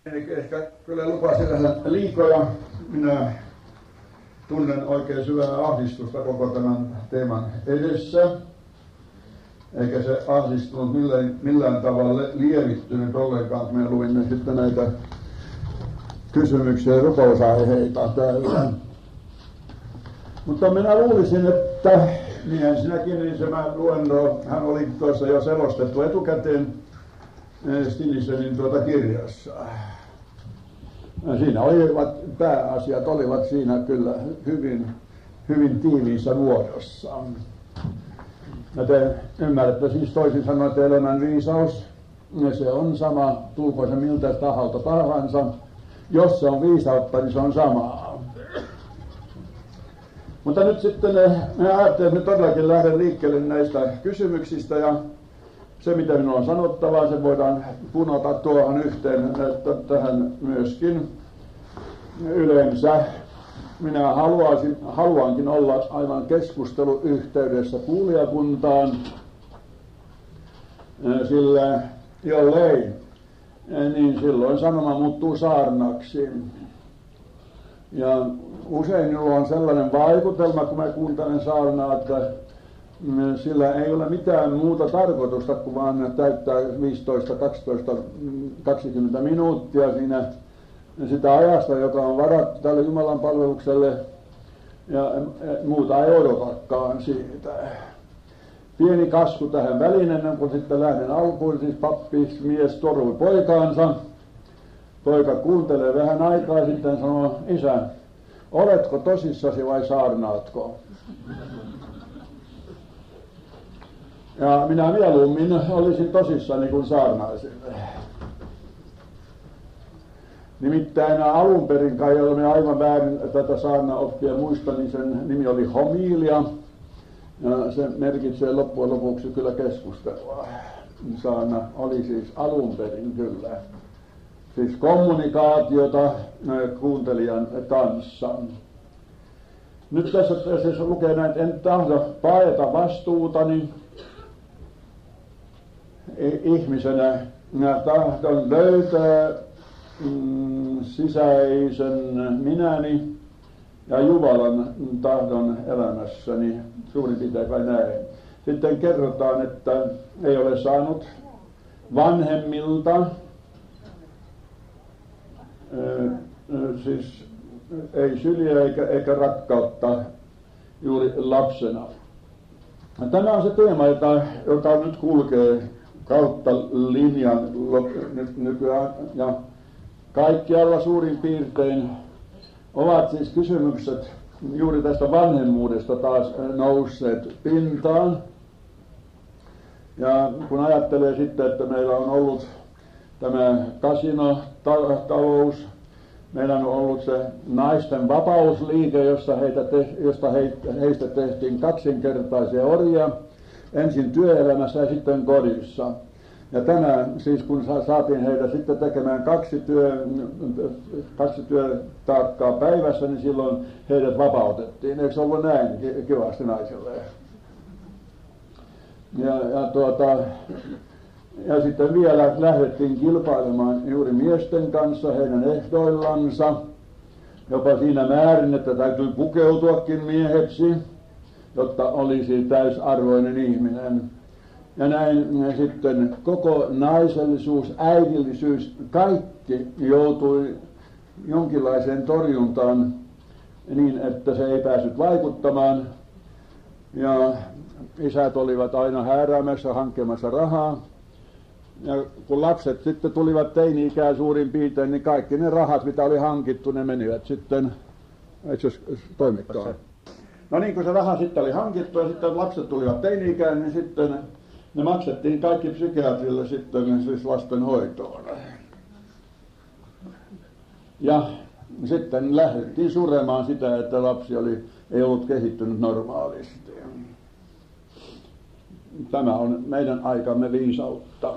Ehkä kyllä lupasin vähän liikoja. Minä tunnen oikein syvää ahdistusta koko tämän teeman edessä. Eikä se ahdistunut millään tavalla lievittynyt ollenkaan, kun minä luin sitten näitä kysymyksiä ja rukousaiheita täällä. Mutta minä luulisin, että niinhän sinäkin, niin se hän oli tuossa jo selostettu etukäteen Stinisenin kirjassa. Siinä pääasiat olivat siinä kyllä hyvin tiiviissä muodossa. Ja te ymmärrätte siis toisin sanoen, että elämän viisaus, se on sama, tulko se miltä taholta tahansa. Jos se on viisautta, niin se on samaa. Mutta nyt sitten me ajattelin, että todellakin lähden liikkeelle näistä kysymyksistä ja se mitä minulla on sanottavaa, se voidaan punota tuohon yhteen tähän myöskin yleensä. Minä haluankin olla aivan keskusteluyhteydessä kuulijakuntaan, sillä jollei, niin silloin sanoma muuttuu saarnaksi. Ja usein minulla on sellainen vaikutelma, kun mä kuuntelen saarnaa, että sillä ei ole mitään muuta tarkoitusta kuin vaan täyttää 15, 12, 20 minuuttia siinä sitä ajasta, joka on varattu tälle Jumalan palvelukselle, ja muuta ei odotakaan siitä. Pieni kasku tähän väliin ennen kuin sitten lähden alkuun, siis pappi, mies torui poikaansa. Poika kuuntelee vähän aikaa, sitten sanoo, isä, oletko tosissasi vai saarnaatko? Ja minä mieluummin olisin tosissani kuin saarnaisin. Nimittäin alun perin kai olemme aivan väärin tätä saarnaoppia muista, niin sen nimi oli homilia. Ja se merkitsee loppujen lopuksi kyllä keskustelua. Saarna oli siis alun perin kyllä. Siis kommunikaatiota kuuntelijan kanssa. Nyt tässä lukee näin, että en tahdo paeta vastuutani ihmisenä. Minä tahdon löytää sisäisen minäni ja Jumalan tahdon elämässäni, suurin piirtein vai näin. Sitten kerrotaan, että ei ole saanut vanhemmilta, siis ei syliä eikä rakkautta juuri lapsena. Tämä on se teema, jota nyt kulkee kautta linjan nykyään ja kaikkialla suurin piirtein ovat siis kysymykset juuri tästä vanhemmuudesta taas nousseet pintaan. Ja kun ajattelee sitten, että meillä on ollut tämä kasinotalous, meillä on ollut se naisten vapausliike, josta heistä tehtiin kaksinkertaisia orjia, ensin työelämässä ja sitten kodissa. Ja tämä, siis kun saatiin heitä sitten tekemään kaksi työtaakkaa päivässä, niin silloin heidät vapautettiin. Eikö se ollut näin kivasti naisille? Ja sitten vielä lähdettiin kilpailemaan juuri miesten kanssa heidän ehdoillansa. Jopa siinä määrin, että täytyy pukeutuakin mieheksi, jotta olisi täysarvoinen ihminen. Ja näin sitten koko naisellisuus, äidillisyys, kaikki joutui jonkinlaiseen torjuntaan niin, että se ei päässyt vaikuttamaan. Ja isät olivat aina hääräämässä, hankkimassa rahaa. Ja kun lapset sitten tulivat teini-ikään suurin piirtein, niin kaikki ne rahat, mitä oli hankittu, ne menivät sitten, eikö se toimikaan? No niin, kun se raha sitten oli hankittu ja sitten lapset tulivat teini-ikään, niin sitten ne maksettiin kaikki psykiatrille sitten siis lastenhoitoon. Ja sitten lähdettiin suremaan sitä, että lapsi ei ollut kehittynyt normaalisti. Tämä on meidän aikamme viisautta.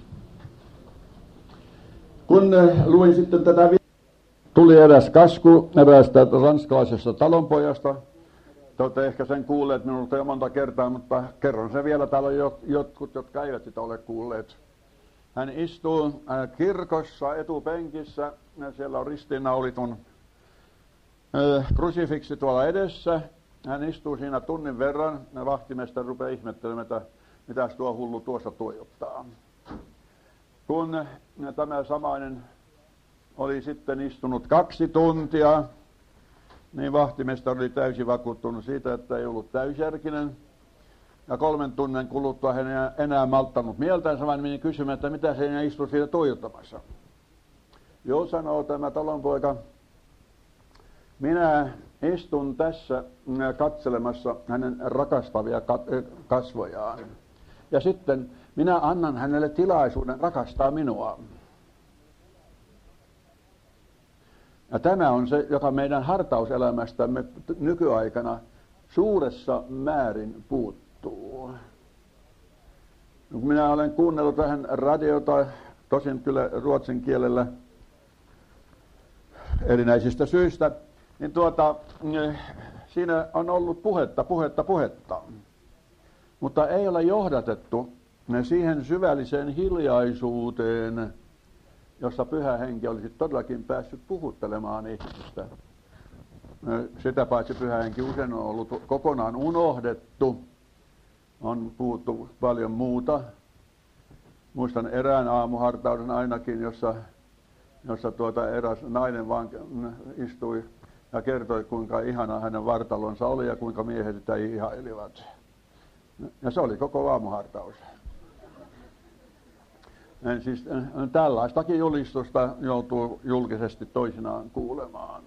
Kun luin sitten tätä, tuli eräs kasku eräästä ranskalaisesta talonpojasta. Te olette ehkä sen kuulleet minulta jo monta kertaa, mutta kerron sen vielä. Täällä on jotkut, jotka eivät sitä ole kuulleet. hän istuu kirkossa etupenkissä, ja siellä on ristiinnaulitun krusifiksi tuolla edessä. Hän istuu siinä tunnin verran, ja vahtimestari rupeaa ihmettelemään, että mitäs tuo hullu tuossa tuijottaa. Kun tämä samainen oli sitten istunut 2 tuntia, niin vahtimestari oli täysin vakuuttunut siitä, että ei ollut täysjärkinen. Ja 3 tunnin kuluttua hän ei enää malttanut mieltänsä, vaan meni kysymään, että mitä se enää istuu siinä tuijottamassa. Joo, sanoo tämä talonpoika, minä istun tässä katselemassa hänen rakastavia kasvojaan. Ja sitten minä annan hänelle tilaisuuden rakastaa minua. Ja tämä on se, joka meidän hartauselämästämme nykyaikana suuressa määrin puuttuu. Kun minä olen kuunnellut vähän radiota, tosin kyllä ruotsin kielellä erinäisistä syistä, niin siinä on ollut puhetta. Mutta ei ole johdatettu siihen syvälliseen hiljaisuuteen, jossa Pyhä Henki olisi todellakin päässyt puhuttelemaan ihmistä. Sitä paitsi Pyhä Henki usein on ollut kokonaan unohdettu. On puhuttu paljon muuta. Muistan erään aamuhartauden ainakin, jossa eräs nainen vaan istui ja kertoi, kuinka ihana hänen vartalonsa oli ja kuinka miehet sitä ihailivat. Ja se oli koko aamuhartaus. Siis tällaistakin julistusta joutuu julkisesti toisinaan kuulemaan.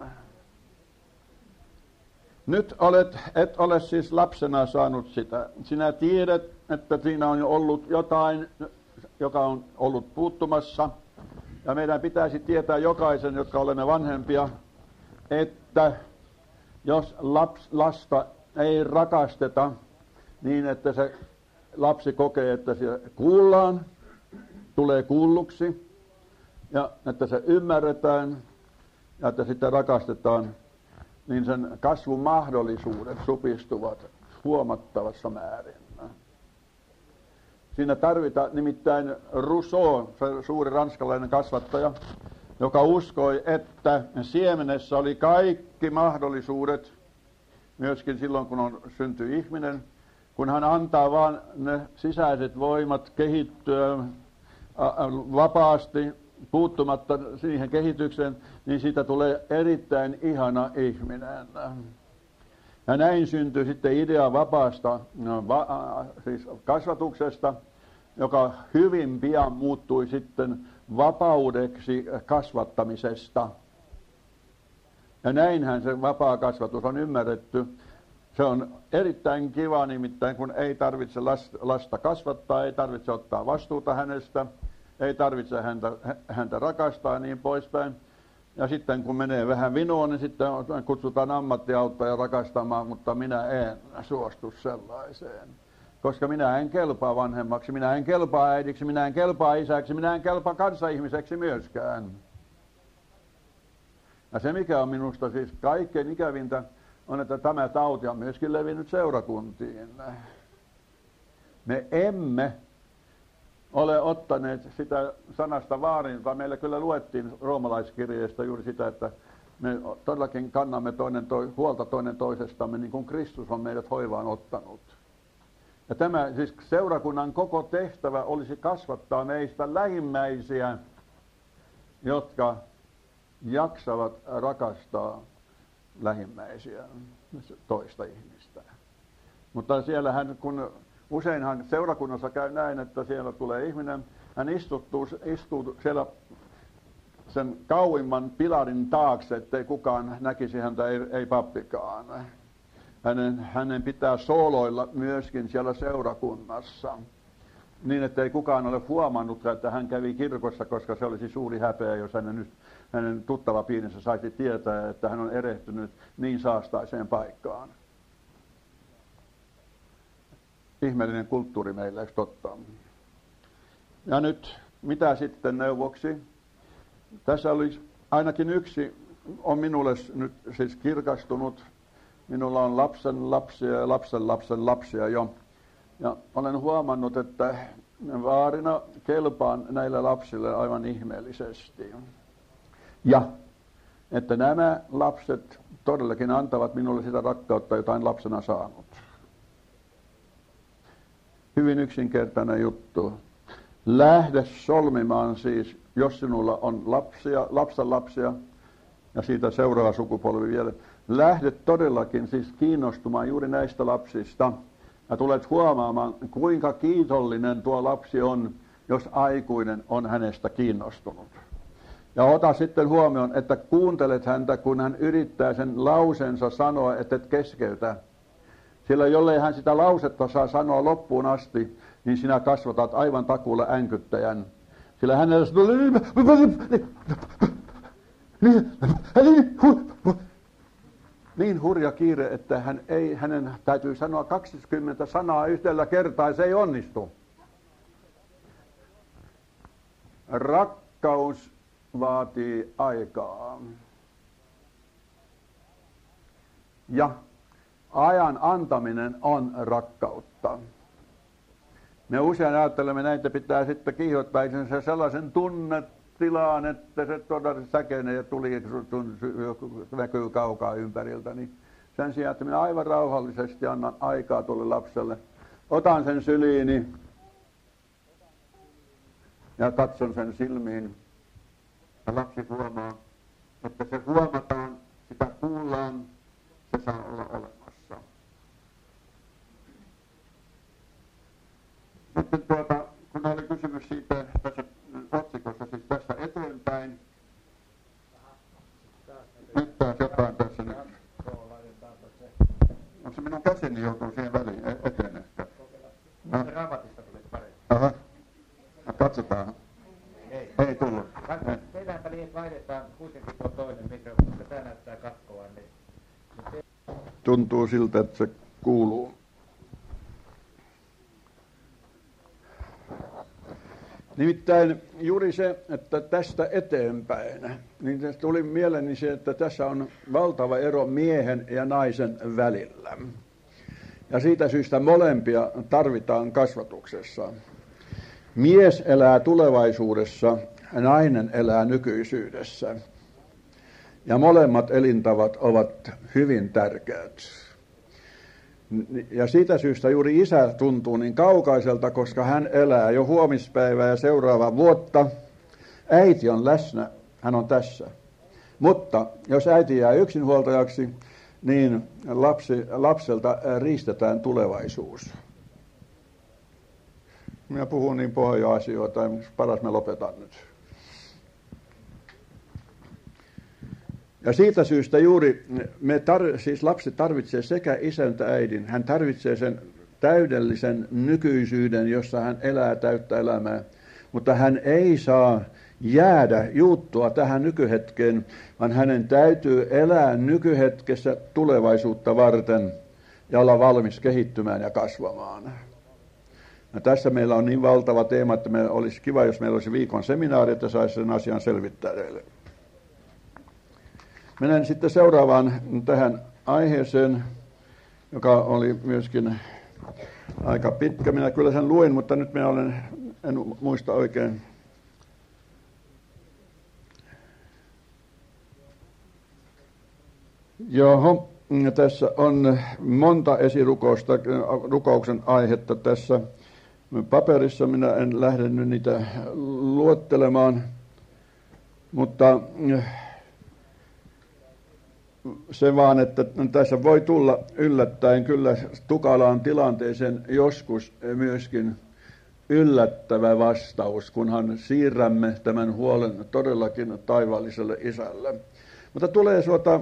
Nyt et ole siis lapsena saanut sitä. Sinä tiedät, että siinä on jo ollut jotain, joka on ollut puuttumassa. Ja meidän pitäisi tietää jokaisen, jotka olemme vanhempia, että jos lasta ei rakasteta niin, että se lapsi kokee, että se kuullaan, tulee kuulluksi, ja että se ymmärretään, ja että sitä rakastetaan, niin sen kasvun mahdollisuudet supistuvat huomattavassa määrin. Siinä tarvitaan nimittäin Rousseau, se suuri ranskalainen kasvattaja, joka uskoi, että siemenessä oli kaikki mahdollisuudet, myöskin silloin kun syntyy ihminen, kun hän antaa vaan ne sisäiset voimat kehittyä vapaasti, puuttumatta siihen kehitykseen, niin siitä tulee erittäin ihana ihminen. Ja näin syntyi sitten idea vapaasta siis kasvatuksesta, joka hyvin pian muuttui sitten vapaudeksi kasvattamisesta. Ja näinhän se vapaa kasvatus on ymmärretty. Se on erittäin kiva nimittäin, kun ei tarvitse lasta kasvattaa, ei tarvitse ottaa vastuuta hänestä, ei tarvitse häntä rakastaa ja niin poispäin. Ja sitten kun menee vähän vinoon, niin sitten kutsutaan ammattiauttaja rakastamaan, mutta minä en suostu sellaiseen. Koska minä en kelpaa vanhemmaksi, minä en kelpaa äidiksi, minä en kelpaa isäksi, minä en kelpaa kanssaihmiseksi myöskään. Ja se mikä on minusta siis kaikkein ikävintä, on, että tämä tauti on myöskin levinnyt seurakuntiin. Me emme ole ottaneet sitä sanasta vaarin, jota meillä kyllä luettiin roomalaiskirjeestä juuri sitä, että me todellakin kannamme huolta toinen toisestamme, niin kuin Kristus on meidät hoivaan ottanut. Ja tämä siis seurakunnan koko tehtävä olisi kasvattaa meistä lähimmäisiä, jotka jaksavat rakastaa lähimmäisiä, toista ihmistä. Mutta siellähän, kun useinhan seurakunnassa käy näin, että siellä tulee ihminen, hän istuu siellä sen kauimman pilarin taakse, ettei kukaan näkisi häntä, ei pappikaan. Hänen pitää sooloilla myöskin siellä seurakunnassa, niin ettei kukaan ole huomannut, että hän kävi kirkossa, koska se olisi suuri häpeä, jos hänen tuttava piirinsä saisi tietää, että hän on erehtynyt niin saastaiseen paikkaan. Ihmeellinen kulttuuri meillä, eikö totta? Ja nyt, mitä sitten neuvoksi? Tässä olisi ainakin yksi, on minulle nyt siis kirkastunut. Minulla on lapsen lapsia ja lapsen lapsen lapsia jo. Ja olen huomannut, että vaarina kelpaan näille lapsille aivan ihmeellisesti. Ja että nämä lapset todellakin antavat minulle sitä rakkautta, jota en lapsena saanut. Hyvin yksinkertainen juttu. Lähde solmimaan siis, jos sinulla on lapsenlapsia ja siitä seuraava sukupolvi vielä. Lähde todellakin siis kiinnostumaan juuri näistä lapsista ja tulet huomaamaan, kuinka kiitollinen tuo lapsi on, jos aikuinen on hänestä kiinnostunut. Ja ota sitten huomioon, että kuuntelet häntä, kun hän yrittää sen lausensa sanoa, että et keskeytä. Sillä jollei hän sitä lausetta saa sanoa loppuun asti, niin sinä kasvatat aivan takuulla änkyttäjän. Sillä hänellä niin hurja kiire, että hänen täytyy sanoa 20 sanaa yhdellä kertaa, se ei onnistu. Rakkaus vaatii aikaa. Ja ajan antaminen on rakkautta. Me usein ajattelemme näitä pitää sitten kiihottaa itsensä sellaisen tunnetilaan, että se todella säkenee ja tuli näkyy kaukaa ympäriltä. Niin sen sijaan, että minä aivan rauhallisesti annan aikaa tuolle lapselle. Otan sen syliini ja katson sen silmiin. Ja lapsi huomaa, että se huomataan, sitä kuullaan, se saa olla olemassa. Sitten kun oli kysymys siitä tässä otsikossa, siis tässä eteenpäin, nyt taas jotain tässä nyt. No se minun käsini joutuu siihen väliin eteen ehkä. No. Raamatista tuli paremmin. Aha. No, katsotaan. Ei tullut. Tehdään väliin vaihdetaan kuitenkin tuo toinen mikrofoni, koska tämä näyttää katkoa. Niin. Tuntuu siltä, että se kuuluu. Nimittäin juuri se, että tästä eteenpäin, niin se tuli mieleeni se, että tässä on valtava ero miehen ja naisen välillä. Ja siitä syystä molempia tarvitaan kasvatuksessa. Mies elää tulevaisuudessa, nainen elää nykyisyydessä. Ja molemmat elintavat ovat hyvin tärkeät. Ja siitä syystä juuri isä tuntuu niin kaukaiselta, koska hän elää jo huomispäivää ja seuraavaa vuotta. Äiti on läsnä, hän on tässä. Mutta jos äiti jää yksinhuoltajaksi, niin lapselta riistetään tulevaisuus. Minä puhun niin pohja-asioita, paras me lopetan nyt. Ja siitä syystä juuri siis lapsi tarvitsee sekä isän että äidin. Hän tarvitsee sen täydellisen nykyisyyden, jossa hän elää täyttä elämää. Mutta hän ei saa juuttua tähän nykyhetkeen, vaan hänen täytyy elää nykyhetkessä tulevaisuutta varten ja olla valmis kehittymään ja kasvamaan. Ja tässä meillä on niin valtava teema, että olisi kiva, jos meillä olisi viikon seminaari, että saisi sen asian selvittää teille. Menen sitten seuraavaan tähän aiheeseen, joka oli myöskin aika pitkä. Minä kyllä sen luin, mutta nyt en muista oikein. Joo, tässä on monta rukouksen aihetta tässä paperissa. Minä en lähde nyt niitä luettelemaan, mutta se vaan, että tässä voi tulla yllättäen kyllä tukalaan tilanteeseen joskus myöskin yllättävä vastaus, kunhan siirrämme tämän huolen todellakin taivaalliselle isälle. Mutta tulee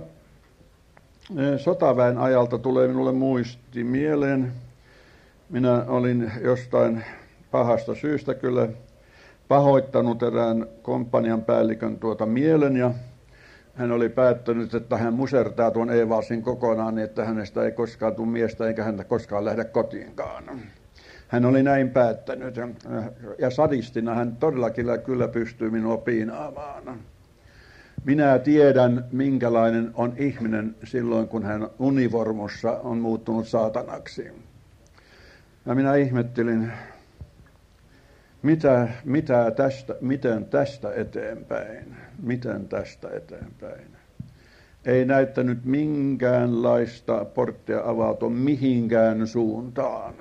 sotaväen ajalta tulee minulle muisti mieleen. Minä olin jostain pahasta syystä kyllä pahoittanut erään komppanian päällikön mielen ja hän oli päättänyt, että hän musertaa tuon Evalsin kokonaan niin, että hänestä ei koskaan tule miestä eikä häntä koskaan lähde kotiinkaan. Hän oli näin päättänyt ja sadistina hän todellakin kyllä pystyy minua piinaamaan. Minä tiedän, minkälainen on ihminen silloin, kun hän univormussa on muuttunut saatanaksi. Ja minä ihmettelin, miten tästä eteenpäin? Miten tästä eteenpäin? Ei näyttänyt minkäänlaista porttia avautua mihinkään suuntaan,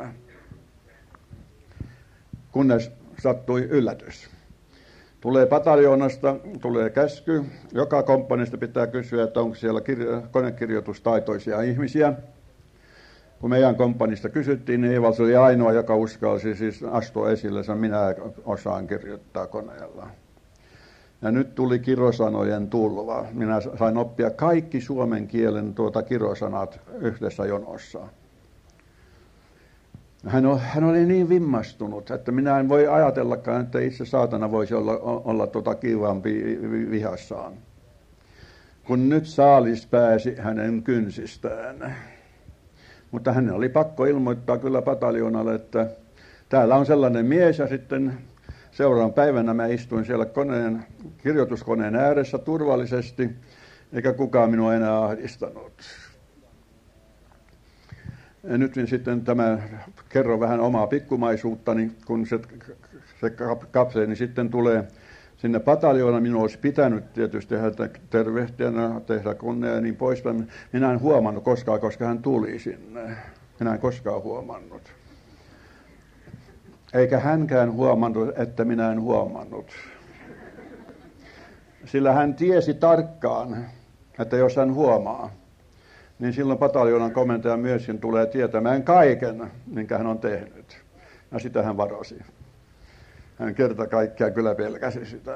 kunnes sattui yllätys. Tulee pataljoonasta, tulee käsky. Joka komppanista pitää kysyä, että onko siellä konekirjoitustaitoisia ihmisiä. Kun meidän komppanista kysyttiin, niin Evals oli ainoa, joka uskalsi siis astua esille, että minä osaan kirjoittaa koneella. Ja nyt tuli kirosanojen tulva. Minä sain oppia kaikki suomen kielen kirosanat yhdessä jonossa. Hän oli niin vimmastunut, että minä en voi ajatellakaan, että itse saatana voisi olla kivampi vihassaan. Kun nyt saalis pääsi hänen kynsistään. Mutta hän oli pakko ilmoittaa kyllä pataljoonalle, että täällä on sellainen mies, ja sitten seuraavan päivänä mä istuin siellä kirjoituskoneen ääressä turvallisesti, eikä kukaan minua enää ahdistanut. Ja nyt sitten kerron vähän omaa pikkumaisuuttani, kun se kapteeni sitten tulee sinne pataljoonaan. Minun olisi pitänyt tietysti häntä tervehtiä, tehdä kunnia ja niin poispäin. Minä en huomannut koskaan, koska hän tuli sinne. Minä en koskaan huomannut. Eikä hänkään huomannut, että minä en huomannut. Sillä hän tiesi tarkkaan, että jos hän huomaa, niin silloin pataljoonan komentaja myöskin tulee tietämään kaiken, minkä hän on tehnyt. Ja sitä hän varosi. Hän kerta kaikkiaan kyllä pelkäsi sitä.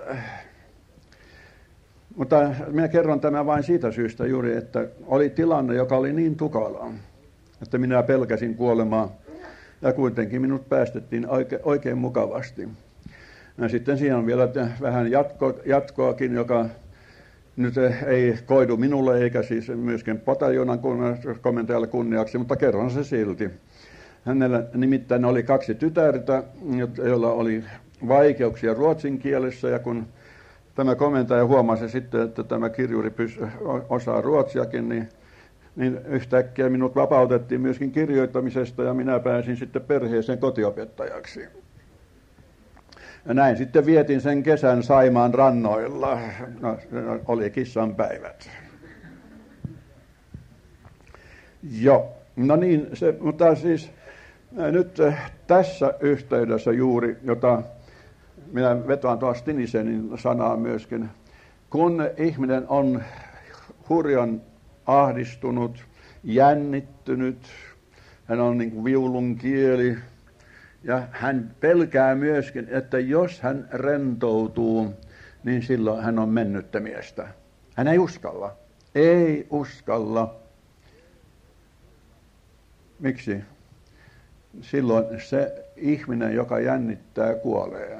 Mutta minä kerron tämän vain siitä syystä juuri, että oli tilanne, joka oli niin tukala, että minä pelkäsin kuolemaa. Ja kuitenkin minut päästettiin oikein mukavasti. Ja sitten siinä on vielä vähän jatkoakin, joka nyt ei koidu minulle eikä siis myöskin pataljoonan komentajalle kunniaksi, mutta kerron se silti. Hänellä nimittäin oli 2 tytärtä, joilla oli vaikeuksia ruotsin kielessä, ja kun tämä komentaja huomasi sitten, että tämä kirjuri osaa ruotsiakin, niin yhtäkkiä minut vapautettiin myöskin kirjoittamisesta, ja minä pääsin sitten perheeseen kotiopettajaksi. Ja näin sitten vietin sen kesän Saimaan rannoilla. No, oli kissan päivät. Joo, no niin, mutta siis nyt tässä yhteydessä juuri, jota minä vetoan tuossa Stinisenin sanaa myöskin, kun ihminen on hurjan ahdistunut, jännittynyt, hän on niin kuin viulun kieli, ja hän pelkää myöskin, että jos hän rentoutuu, niin silloin hän on mennyttä miestä. Hän ei uskalla. Ei uskalla. Miksi? Silloin se ihminen, joka jännittää, kuolee.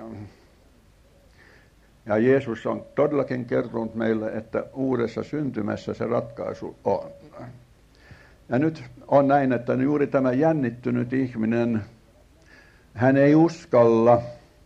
Ja Jeesus on todellakin kertonut meille, että uudessa syntymässä se ratkaisu on. Ja nyt on näin, että juuri tämä jännittynyt ihminen, hän ei uskalla.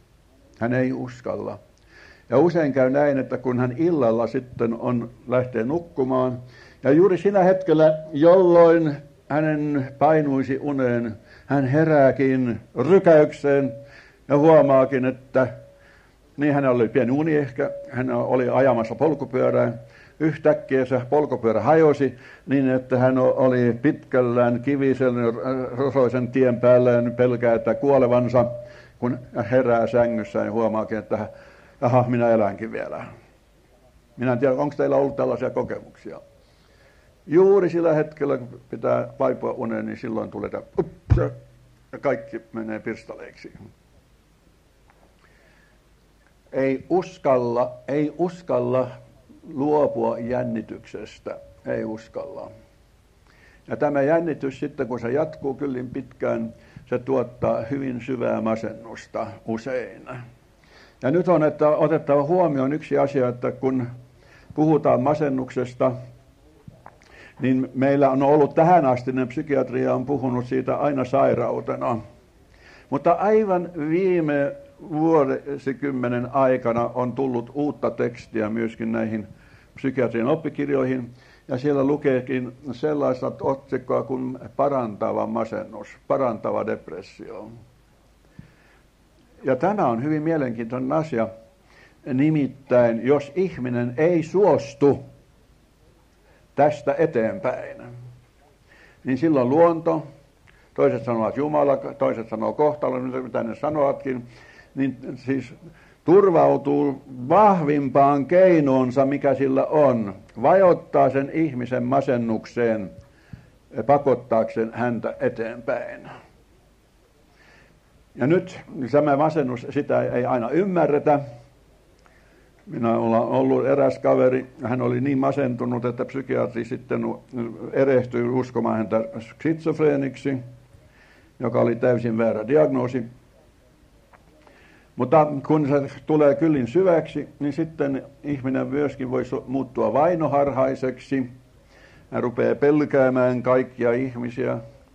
Ja usein käy näin, että kun hän illalla sitten lähtee nukkumaan, ja juuri siinä hetkellä, jolloin hänen painuisi uneen, hän herääkin rykäykseen ja huomaakin, että niin hänellä oli pieni uni ehkä, hän oli ajamassa polkupyörää. Yhtäkkiä se polkupyörä hajosi niin, että hän oli pitkällään kivisen rosoisen tien päällä ja pelkää, että kuolevansa, kun herää sängyssään ja huomaakin, että aha, minä elänkin vielä. Minä en tiedä, onko teillä ollut tällaisia kokemuksia. Juuri sillä hetkellä, kun pitää vaipua uneen, niin silloin tulee tämä ja kaikki menee pirstaleiksi. Ei uskalla luopua jännityksestä. Ei uskalla. Ja tämä jännitys sitten, kun se jatkuu kyllin pitkään, se tuottaa hyvin syvää masennusta usein. Ja nyt on otettava huomioon yksi asia, että kun puhutaan masennuksesta, niin meillä on ollut tähän asti, psykiatria on puhunut siitä aina sairautena. Mutta aivan viime vuosikymmenen aikana on tullut uutta tekstiä myöskin näihin psykiatrian oppikirjoihin, ja siellä lukeekin sellaista otsikkoa kuin parantava masennus, parantava depressio. Ja tämä on hyvin mielenkiintoinen asia. Nimittäin, jos ihminen ei suostu tästä eteenpäin, niin silloin luonto, toiset sanovat Jumala, toiset sanoo kohtalo, mitä ne sanovatkin, niin siis turvautuu vahvimpaan keinoonsa, mikä sillä on, vajottaa sen ihmisen masennukseen, pakottaakseen häntä eteenpäin. Ja nyt tämä masennus, sitä ei aina ymmärretä. Minä olen ollut eräs kaveri, hän oli niin masentunut, että psykiatri sitten erehtyi uskomaan häntä skitsofreeniksi, joka oli täysin väärä diagnoosi. Mutta kun se tulee kyllin syväksi, niin sitten ihminen myöskin voi muuttua vainoharhaiseksi. Hän rupeaa pelkäämään kaikkia ihmisiä.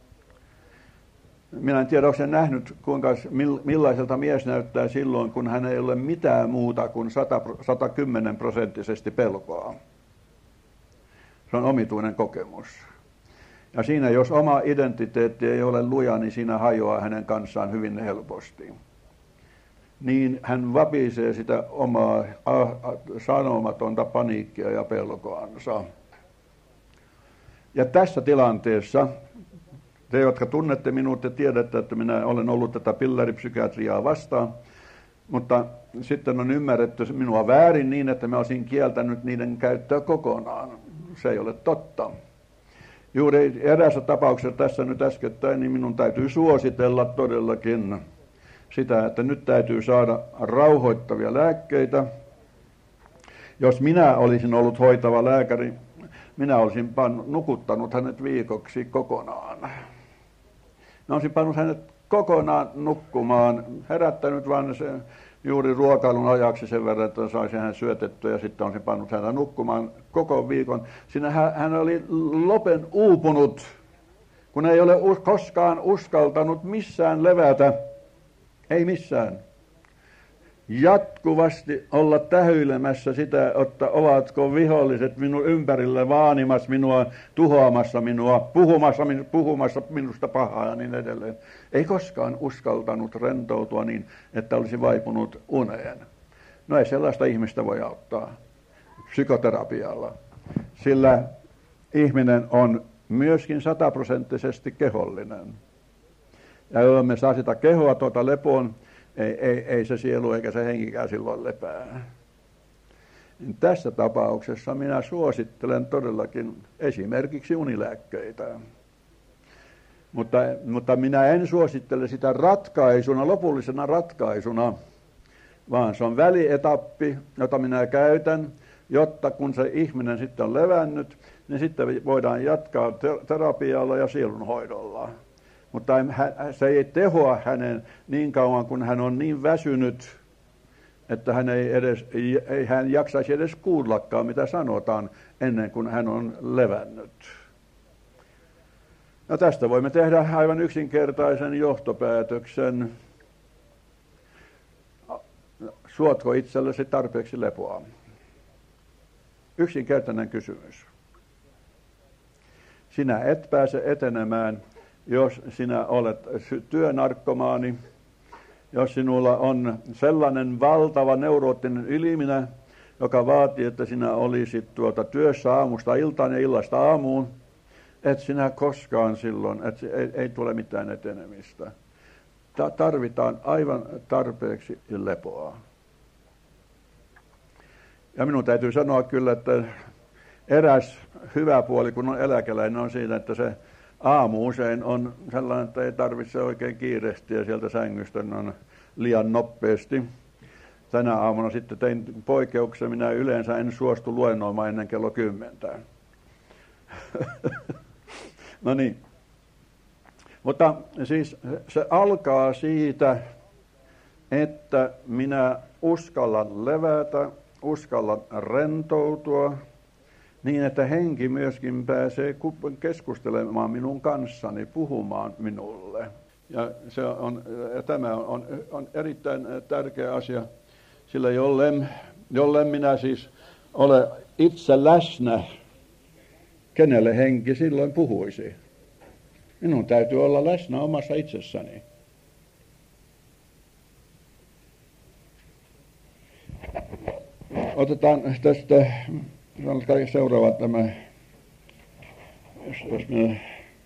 Minä en tiedä, onko se nähnyt, millaiselta mies näyttää silloin, kun hän ei ole mitään muuta kuin 110% pelkoa. Se on omituinen kokemus. Ja siinä, jos oma identiteetti ei ole luja, niin siinä hajoaa hänen kanssaan hyvin helposti. Niin hän vapisee sitä omaa sanomatonta paniikkia ja pelkoansa. Ja tässä tilanteessa, te, jotka tunnette minut ja tiedätte, että minä olen ollut tätä pilleripsykiatriaa vastaan, mutta sitten on ymmärretty minua väärin niin, että mä olisin kieltänyt niiden käyttöä kokonaan. Se ei ole totta. Juuri eräässä tapauksessa tässä nyt äskettäin, niin minun täytyy suositella todellakin sitä, että nyt täytyy saada rauhoittavia lääkkeitä. Jos minä olisin ollut hoitava lääkäri, minä olisin nukuttanut hänet viikoksi kokonaan. Mä olisin pannut hänet kokonaan nukkumaan, herättänyt vain se juuri ruokailun ajaksi sen verran, että saisin hän syötettyä ja sitten olisin pannut häntä nukkumaan koko viikon. Siinä hän oli lopen uupunut, kun ei ole koskaan uskaltanut missään levätä. Ei missään. Jatkuvasti olla tähyilemässä sitä, että ovatko viholliset minun ympärillä vaanimassa minua, tuhoamassa minua, puhumassa minusta pahaa ja niin edelleen. Ei koskaan uskaltanut rentoutua niin, että olisi vaipunut uneen. No ei sellaista ihmistä voi auttaa psykoterapialla, sillä ihminen on myöskin 100% kehollinen. Ja jos me saa sitä kehoa tuota lepoon, ei se sielu eikä se henkikään silloin lepää. Tässä tapauksessa minä suosittelen todellakin esimerkiksi unilääkkeitä. Mutta minä en suosittele sitä ratkaisuna, lopullisena ratkaisuna, vaan se on välietappi, jota minä käytän, jotta kun se ihminen sitten on levännyt, niin sitten voidaan jatkaa terapialla ja sielunhoidolla. Mutta se ei tehoa hänen niin kauan, kun hän on niin väsynyt, että hän jaksaisi edes kuullakaan, mitä sanotaan, ennen kuin hän on levännyt. No tästä voimme tehdä aivan yksinkertaisen johtopäätöksen. Suotko itsellesi tarpeeksi lepoa? Yksinkertainen kysymys. Sinä et pääse etenemään, jos sinä olet työnarkkomaani, jos sinulla on sellainen valtava neuroottinen yliminä, joka vaatii, että sinä olisit työssä aamusta iltaan ja illasta aamuun, et sinä koskaan silloin, ei tule mitään etenemistä. Tarvitaan aivan tarpeeksi lepoa. Ja minun täytyy sanoa kyllä, että eräs hyvä puoli, kun on eläkeläinen, on siinä, että se aamu usein on sellainen, että ei tarvitse oikein kiirehtiä sieltä sängystä on liian nopeasti. Tänä aamuna sitten tein poikkeuksen, minä yleensä en suostu luennoimaan ennen kello 10. No niin. Mutta siis se alkaa siitä, että minä uskallan levätä, uskallan rentoutua, niin että henki myöskin pääsee keskustelemaan minun kanssani, puhumaan minulle. Ja tämä on erittäin tärkeä asia, sillä jollen minä siis ole itse läsnä, kenelle henki silloin puhuisi. Minun täytyy olla läsnä omassa itsessäni. Otetaan tästä seuraava tämä, jos me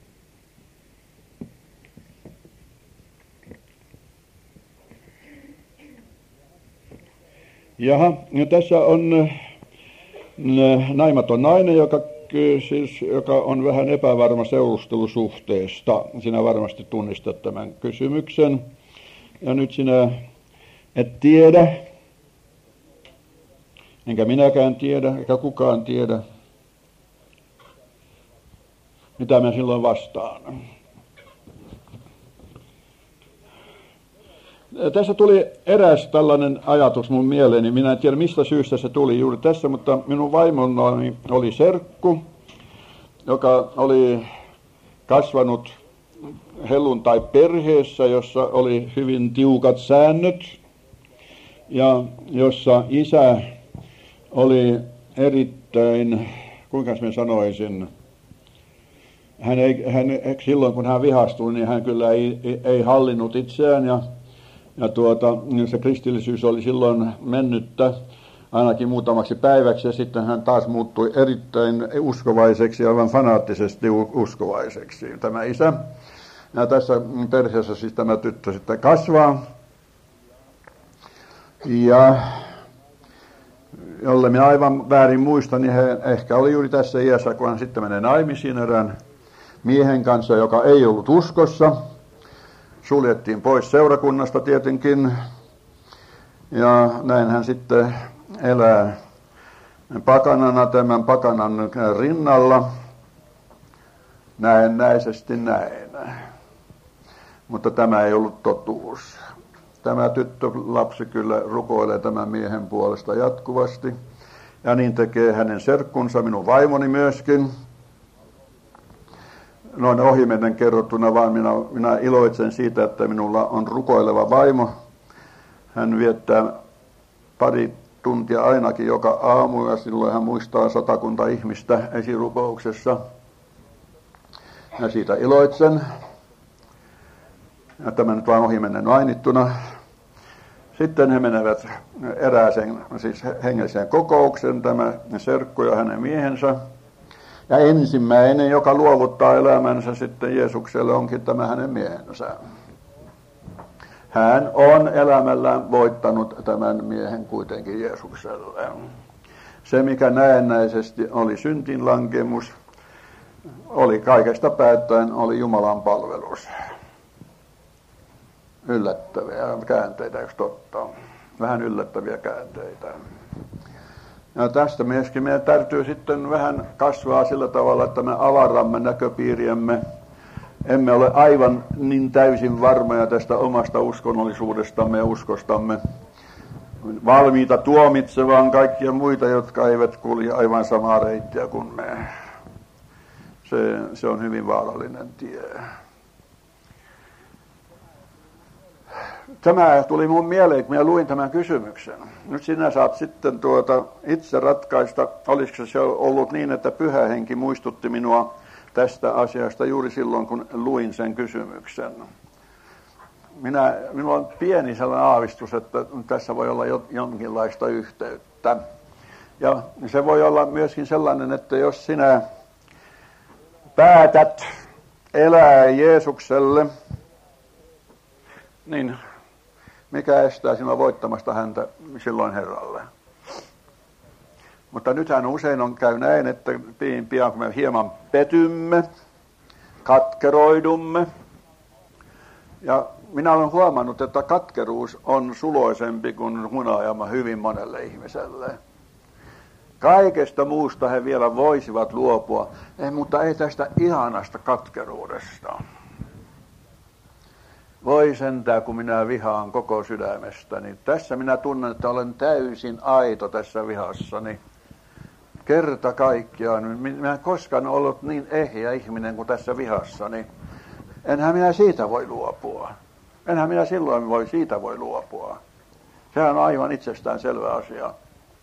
jaha, ja tässä on naimaton nainen, joka on vähän epävarma seurustelusuhteesta. Sinä varmasti tunnistat tämän kysymyksen. Ja nyt sinä et tiedä, enkä minäkään tiedä, eikä kukaan tiedä, mitä mä silloin vastaan. Tässä tuli eräs tällainen ajatus mun mieleeni. Minä en tiedä, mistä syystä se tuli juuri tässä, mutta minun vaimoni oli serkku, joka oli kasvanut helluntai-perheessä, jossa oli hyvin tiukat säännöt ja jossa isä oli erittäin, kuinka mä sanoisin, silloin kun hän vihastui, niin hän kyllä ei hallinnut itseään ja se kristillisyys oli silloin mennyttä ainakin muutamaksi päiväksi ja sitten hän taas muuttui erittäin uskovaiseksi, aivan fanaattisesti uskovaiseksi tämä isä. Ja tässä perheessä siis tämä tyttö sitten kasvaa. Ja jolle minä aivan väärin muistan, niin hän ehkä oli juuri tässä iässä, kun hän sitten menee naimisiin erään miehen kanssa, joka ei ollut uskossa. Suljettiin pois seurakunnasta tietenkin. Ja näin hän sitten elää pakanana tämän pakanan rinnalla. Näennäisesti näin. Mutta tämä ei ollut totuus. Tämä tyttölapsi kyllä rukoilee tämän miehen puolesta jatkuvasti. Ja niin tekee hänen serkkunsa, minun vaimoni myöskin. Noin ohimennen kerrottuna, vaan minä iloitsen siitä, että minulla on rukoileva vaimo. Hän viettää pari tuntia ainakin joka aamu ja silloin hän muistaa 100 ihmistä esirukouksessa. Ja siitä iloitsen. Ja tämä nyt vain ohimennen mainittuna. Sitten he menevät erääseen, siis hengelliseen kokoukseen, tämä serkku ja hänen miehensä. Ja ensimmäinen, joka luovuttaa elämänsä sitten Jeesukselle, onkin tämä hänen miehensä. Hän on elämällään voittanut tämän miehen kuitenkin Jeesukselle. Se, mikä näennäisesti oli syntinlankemus, oli kaikesta päättäen oli Jumalan palvelus. Yllättäviä käänteitä, eikö totta? Vähän yllättäviä käänteitä. Ja tästä myöskin meidän täytyy sitten vähän kasvaa sillä tavalla, että me avaramme näköpiiriämme. Emme ole aivan niin täysin varmoja tästä omasta uskonnollisuudestamme ja uskostamme. Valmiita tuomitsemaan kaikkia muita, jotka eivät kulje aivan samaa reittiä kuin me. Se on hyvin vaarallinen tie. Tämä tuli mun mieleen, kun minä luin tämän kysymyksen. Nyt sinä saat sitten itse ratkaista, olisiko se ollut niin, että Pyhä Henki muistutti minua tästä asiasta juuri silloin, kun luin sen kysymyksen. Minulla on pieni sellainen aavistus, että tässä voi olla jonkinlaista yhteyttä. Ja se voi olla myöskin sellainen, että jos sinä päätät elää Jeesukselle, niin mikä estää sinua voittamasta häntä silloin Herralle? Mutta nythän usein käy näin, että pian kun me hieman petymme, katkeroidumme. Ja minä olen huomannut, että katkeruus on suloisempi kuin hunaajama hyvin monelle ihmiselle. Kaikesta muusta he vielä voisivat luopua, mutta ei tästä ihanasta katkeruudesta. Voi sentään, kun minä vihaan koko sydämestäni. Tässä minä tunnen, että olen täysin aito tässä vihassani. Kerta kaikkiaan. Minä en koskaan ollut niin ehjä ihminen kuin tässä vihassani. Enhän minä siitä voi luopua. Enhän minä silloin siitä voi luopua. Sehän on aivan itsestään selvä asia.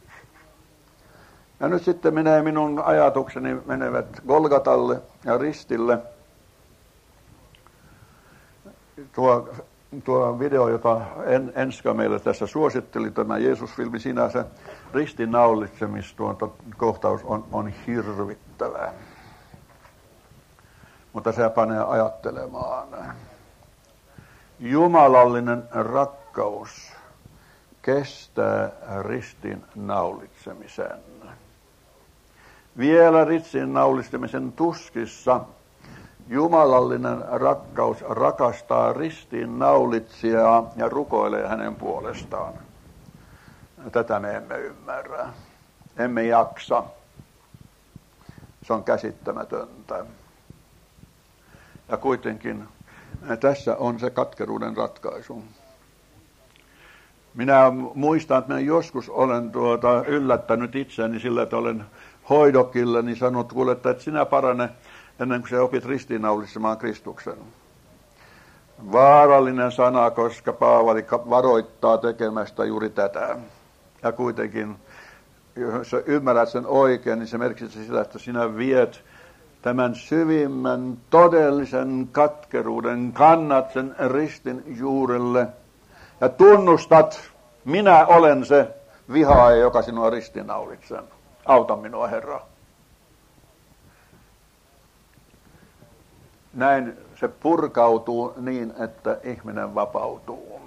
Ja nyt sitten minun ajatukseni menevät Golgatalle ja ristille. Tuo tuo video, jota Enska meille tässä suositteli, tämä Jeesus-filmi, siinä se ristiinnaulitsemiskohtaus on hirvittävä. Mutta se panee ajattelemaan. Jumalallinen rakkaus kestää ristiinnaulitsemisen. Vielä ristiinnaulitsemisen tuskissa jumalallinen rakkaus rakastaa ristiinnaulitsijaa ja rukoilee hänen puolestaan. Tätä me emme ymmärrä. Emme jaksa. Se on käsittämätöntä. Ja kuitenkin tässä on se katkeruuden ratkaisu. Minä muistan, että minä joskus olen yllättänyt itseäni sillä, että olen hoidokilla, niin sanonut kuule, että et sinä parane ennen kuin sä opit ristiinnaulitsemaan Kristuksen. Vaarallinen sana, koska Paavali varoittaa tekemästä juuri tätä. Ja kuitenkin, jos sä ymmärrät sen oikein, niin se merkitsee sitä, että sinä viet tämän syvimmän todellisen katkeruuden, kannat sen ristin juurelle ja tunnustat, minä olen se vihaaja, joka sinua ristiinnaulitsee. Auta minua, Herra. Näin se purkautuu niin, että ihminen vapautuu.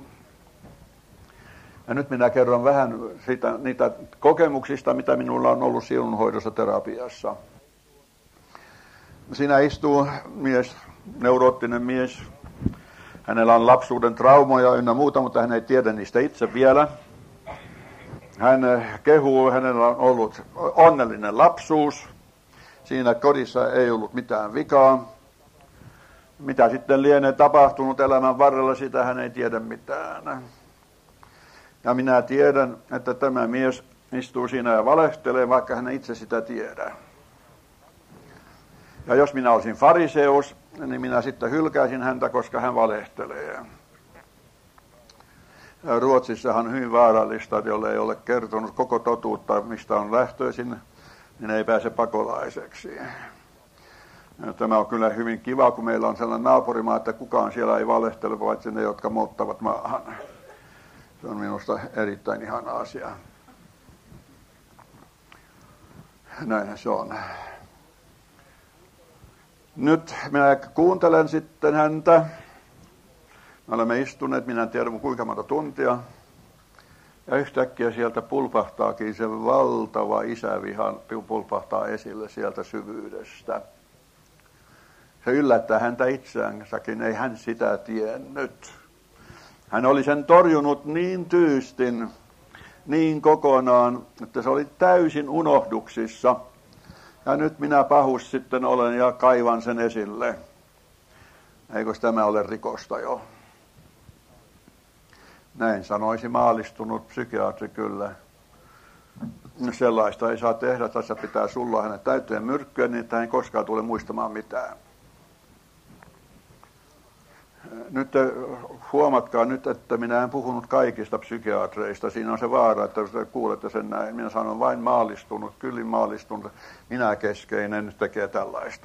Ja nyt minä kerron vähän niitä kokemuksista, mitä minulla on ollut sielunhoidossa terapiassa. Siinä istuu mies, neuroottinen mies. Hänellä on lapsuuden traumoja ynnä muuta, mutta hän ei tiedä niistä itse vielä. Hän kehuu, hänellä on ollut onnellinen lapsuus. Siinä kodissa ei ollut mitään vikaa. Mitä sitten lienee tapahtunut elämän varrella, sitä hän ei tiedä mitään. Ja minä tiedän, että tämä mies istuu siinä ja valehtelee, vaikka hän ei itse sitä tiedä. Ja jos minä olisin fariseus, niin minä sitten hylkäisin häntä, koska hän valehtelee. Ruotsissahan on hyvin vaarallista, että jolle ei ole kertonut koko totuutta, mistä on lähtöisin, niin ei pääse pakolaiseksi. Ja tämä on kyllä hyvin kiva, kun meillä on sellainen naapurimaa, että kukaan siellä ei valehtele, paitsi ne, jotka muuttavat maahan. Se on minusta erittäin ihana asia. Näinhän se on. Nyt minä kuuntelen sitten häntä. Me olemme istuneet, minä en tiedä kuinka monta tuntia. Ja yhtäkkiä sieltä pulpahtaakin se valtava isäviha, pulpahtaa esille sieltä syvyydestä. Se yllättää häntä itseänsäkin, ei hän sitä tiennyt. Hän oli sen torjunut niin tyystin, niin kokonaan, että se oli täysin unohduksissa. Ja nyt minä pahus sitten olen ja kaivan sen esille. Eikös tämä ole rikosta jo? Näin sanoisi maalistunut psykiatri kyllä. Sellaista ei saa tehdä, tässä pitää sulla hänen täyteen myrkkyä, niin että hän ei koskaan tule muistamaan mitään. Nyt huomatkaa nyt, että minä en puhunut kaikista psykiatreista. Siinä on se vaara, että kuulette sen näin. Minä sanon vain maalistunut, kyllin maalistunut, minä keskeinen tekee tällaista.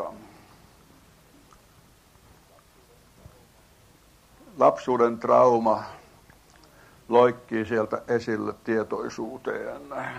Lapsuuden trauma loikkii sieltä esille tietoisuuteen.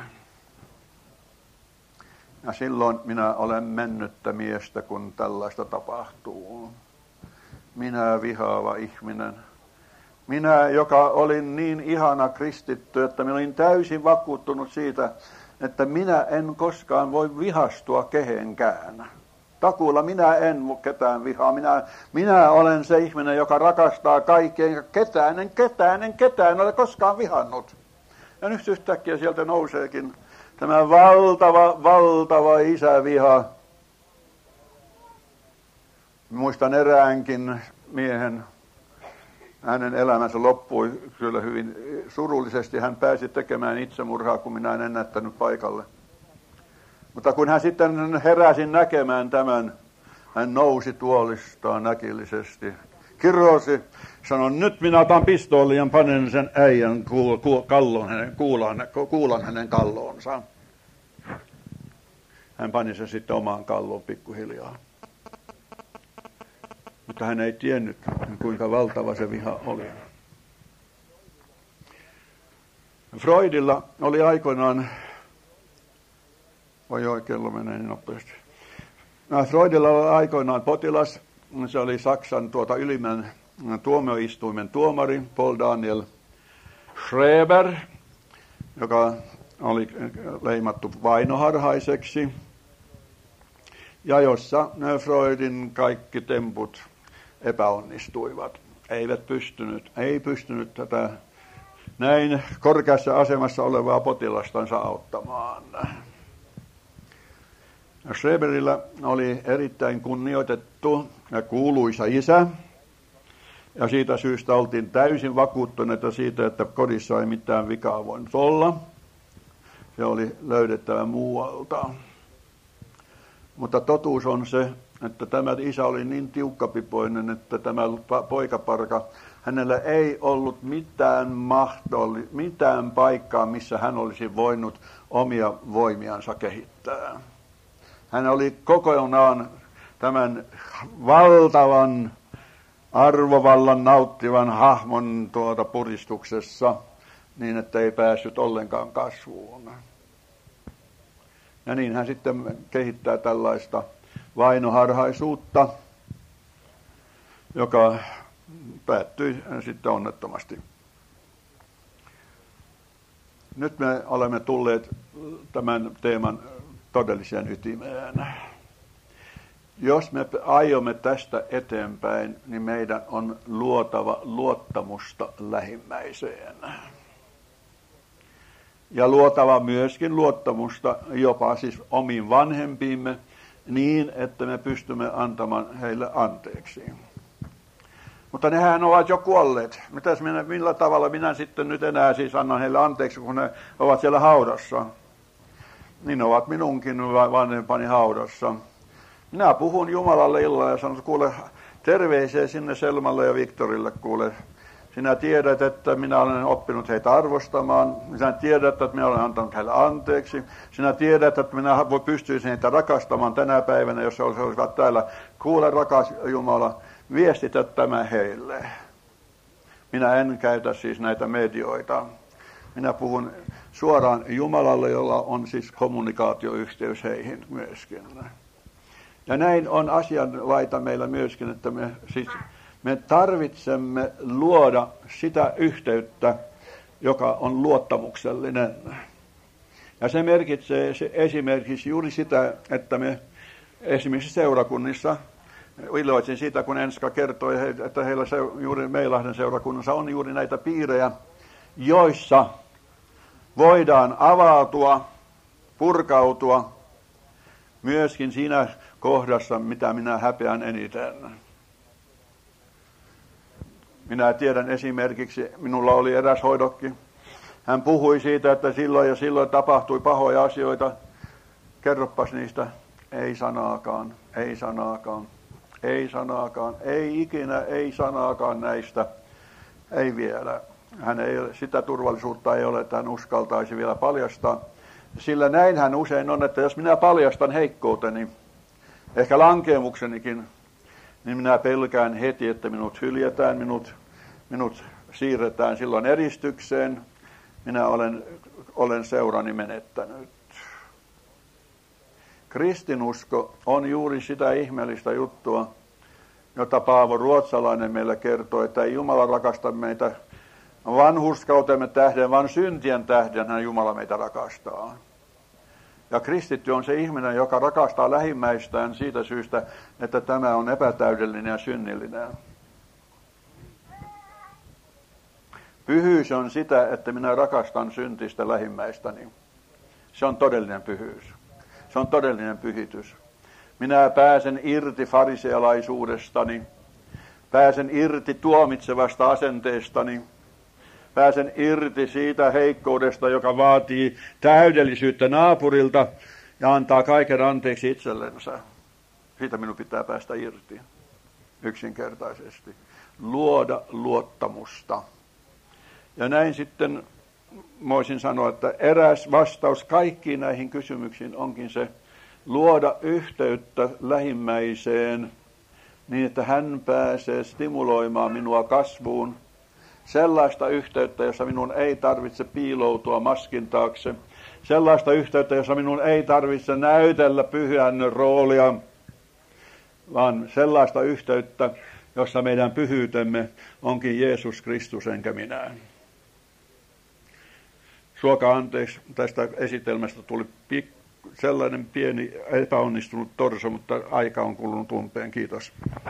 Ja silloin minä olen mennyttä miestä, kun tällaista tapahtuu. Minä vihaava ihminen. Minä, joka olin niin ihana kristitty, että minä olin täysin vakuuttunut siitä, että minä en koskaan voi vihastua kehenkään. Takuulla minä en ketään vihaa. Minä olen se ihminen, joka rakastaa kaikkea, ja ketään ole koskaan vihannut. Ja nyt yhtäkkiä sieltä nouseekin tämä valtava isäviha. Muistan eräänkin miehen, hänen elämänsä loppui kyllä hyvin surullisesti. Hän pääsi tekemään itsemurhaa, kun minä en ennättänyt paikalle. Mutta kun hän sitten heräsi näkemään tämän, hän nousi tuolistaan äkillisesti. Kirosi, sanoi, nyt minä otan pistoolin ja panen sen äijän kuulan hänen kalloonsa. Hän pani sen sitten omaan kalloon pikkuhiljaa. Mutta hän ei tiennyt, kuinka valtava se viha oli. Freudilla oli aikoinaan, kello menee niin nopeasti. Freudilla oli aikoinaan potilas, se oli Saksan ylimmän tuomioistuimen tuomari Paul Daniel Schreber, joka oli leimattu vainoharhaiseksi, ja jossa Freudin kaikki temput epäonnistuivat. Ei pystynyt tätä näin korkeassa asemassa olevaa potilastansa auttamaan. Schreberillä oli erittäin kunnioitettu ja kuuluisa isä, ja siitä syystä oltiin täysin vakuuttuneita siitä, että kodissa ei mitään vikaa voinut olla. Se oli löydettävä muualta. Mutta totuus on se, että tämä isä oli niin tiukkapipoinen, että tämä poikaparka, hänellä ei ollut mitään paikkaa, missä hän olisi voinut omia voimiansa kehittää. Hän oli kokonaan tämän valtavan arvovallan nauttivan hahmon puristuksessa niin, että ei päässyt ollenkaan kasvuun. Ja niin hän sitten kehittää tällaista vainoharhaisuutta, joka päättyi sitten onnettomasti. Nyt me olemme tulleet tämän teeman todelliseen ytimeen. Jos me aiomme tästä eteenpäin, niin meidän on luotava luottamusta lähimmäiseen. Ja luotava myöskin luottamusta jopa siis omiin vanhempiimme niin, että me pystymme antamaan heille anteeksi. Mutta nehän ovat jo kuolleet. Millä tavalla minä sitten nyt enää siis annan heille anteeksi, kun ne ovat siellä haudassa? Niin ovat minunkin vanhempani haudassa. Minä puhun Jumalalle illalla ja sanon, kuule, terveisiä sinne Selmalle ja Viktorille, kuule. Sinä tiedät, että minä olen oppinut heitä arvostamaan. Sinä tiedät, että minä olen antanut heille anteeksi. Sinä tiedät, että minä pystyisin heitä rakastamaan tänä päivänä, jos he olisivat täällä. Kuule, rakas Jumala, viestitä tämä heille. Minä en käytä siis näitä medioita. Minä puhun suoraan Jumalalle, jolla on siis kommunikaatioyhteys heihin myöskin. Ja näin on asianlaita meillä myöskin, että me tarvitsemme luoda sitä yhteyttä, joka on luottamuksellinen. Ja se merkitsee esimerkiksi juuri sitä, että me esimerkiksi seurakunnissa, iloitsin siitä, kun Enska kertoi, että heillä juuri Meilahden seurakunnassa on juuri näitä piirejä, joissa voidaan avautua, purkautua myöskin siinä kohdassa, mitä minä häpeän eniten. Minä tiedän esimerkiksi, minulla oli eräs hoidokki. Hän puhui siitä, että silloin ja silloin tapahtui pahoja asioita. Kerropas niistä. Ei sanaakaan, ei sanaakaan, ei sanaakaan, ei ikinä, ei sanaakaan näistä. Ei vielä. Sitä turvallisuutta ei ole, että hän uskaltaisi vielä paljastaa. Sillä näinhän usein on, että jos minä paljastan heikkouteni, ehkä lankeemuksenikin, niin minä pelkään heti, että minut hyljätään, minut siirretään silloin eristykseen. Minä olen seurani menettänyt. Kristinusko on juuri sitä ihmeellistä juttua, jota Paavo Ruotsalainen meillä kertoo, että ei Jumala rakasta meitä vanhurskautemme tähden, vaan syntien tähden hän Jumala meitä rakastaa. Ja kristitty on se ihminen, joka rakastaa lähimmäistään siitä syystä, että tämä on epätäydellinen ja synnillinen. Pyhyys on sitä, että minä rakastan syntistä lähimmäistäni. Se on todellinen pyhyys. Se on todellinen pyhitys. Minä pääsen irti farisealaisuudestani, pääsen irti tuomitsevasta asenteestani, pääsen irti siitä heikkoudesta, joka vaatii täydellisyyttä naapurilta ja antaa kaiken anteeksi itsellensä. Siitä minun pitää päästä irti yksinkertaisesti. Luoda luottamusta. Ja näin sitten voisin sanoa, että eräs vastaus kaikkiin näihin kysymyksiin onkin se luoda yhteyttä lähimmäiseen niin, että hän pääsee stimuloimaan minua kasvuun. Sellaista yhteyttä, jossa minun ei tarvitse piiloutua maskin taakse. Sellaista yhteyttä, jossa minun ei tarvitse näytellä pyhän roolia, vaan sellaista yhteyttä, jossa meidän pyhyytemme onkin Jeesus Kristus enkä minä. Suokaa anteeksi, tästä esitelmästä tuli sellainen pieni epäonnistunut torso, mutta aika on kulunut umpeen. Kiitos.